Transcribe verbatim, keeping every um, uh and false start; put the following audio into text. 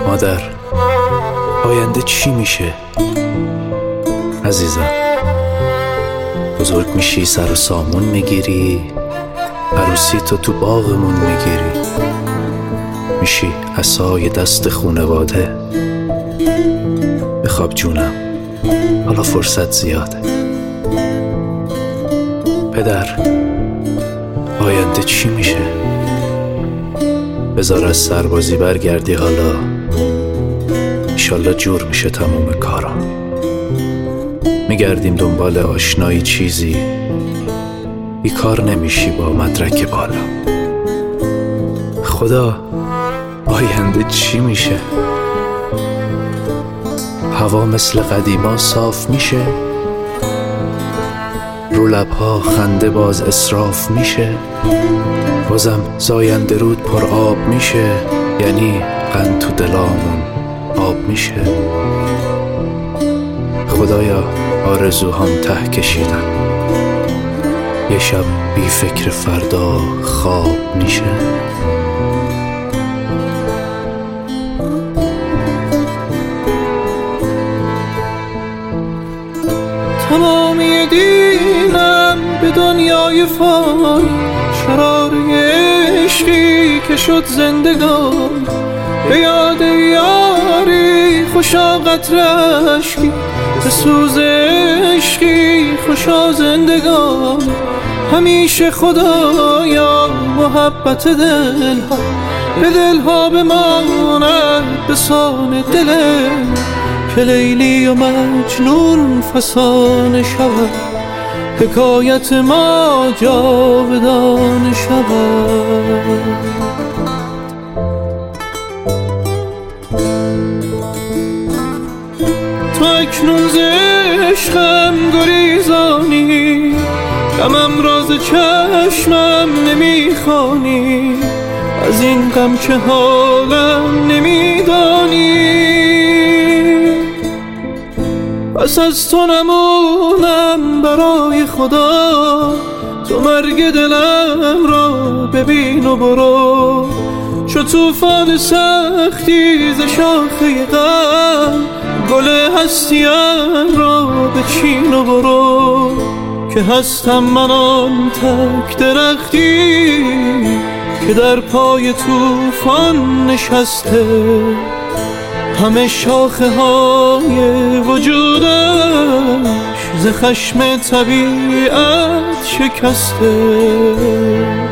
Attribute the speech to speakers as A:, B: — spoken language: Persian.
A: مادر، آینده چی میشه؟ عزیزم، بزرگ میشی سر و سامون میگیری، عروسی تو تو باغمون میگیری، میشی عصای دست خونواده. بخواب جونم، حالا فرصت زیاده. پدر، آینده چی میشه؟ بذار از سربازی برگردی، حالا انشالله جور میشه تموم کارا. میگردیم دنبال آشنایی چیزی، بیکار نمیشی با مدرک بالا. خدا، آینده چی میشه؟ هوا مثل قدیما صاف میشه؟ رو لبها خنده باز اسراف میشه؟ بازم زاینده رود پر آب میشه؟ یعنی قند تو دلامون آب میشه؟ خدایا، آرزوهام ته کشیدن، یه شب بی فکر فردا خواب میشه؟
B: تمامی دینم به دنیای فانی، شرار عشقی که شد زندگان. به یاد یاری خوشا قطره اشکی، به سوز عشقی خوشا زندگان. همیشه خدایا محبت دلها به دلها بماند به سان دلم، که لیلی و مجنون فسانه شود، حکایت ما جاودانه شود. تو اکنون ز عشقم گریزانی، غمم راز چشمم نمیخوانی، از این غم که حالم نمیدانی. پس از تو نمونم برای خدا، تو مرگ دلم را ببین و برو. چو طوفان سختی ز شاخه غم، گل هستیم را بچین و برو. که هستم من آن تک درختی که در پای طوفان نشسته، همه شاخه های وجودش ز خشم طبیعت شکسته.